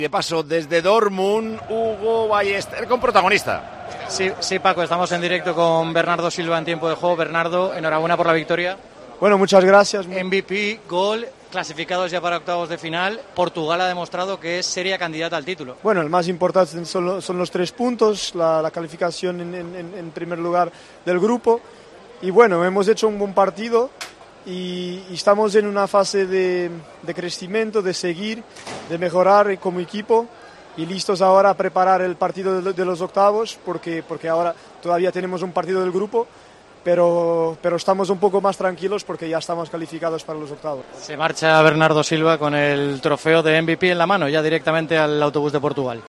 De paso, desde Dortmund, Hugo Ballester con protagonista. Sí, Paco, estamos en directo con Bernardo Silva en tiempo de juego. Bernardo, enhorabuena por la victoria. Bueno, muchas gracias. MVP, gol, clasificados ya para octavos de final. Portugal ha demostrado que es seria candidata al título. Bueno, el más importante son los 3 puntos, la calificación en primer lugar del grupo. Y bueno, hemos hecho un buen partido y estamos en una fase de crecimiento, de seguir, de mejorar como equipo y listos ahora a preparar el partido de los octavos porque ahora todavía tenemos un partido del grupo. Pero estamos un poco más tranquilos porque ya estamos calificados para los octavos. Se marcha Bernardo Silva con el trofeo de MVP en la mano, ya directamente al autobús de Portugal.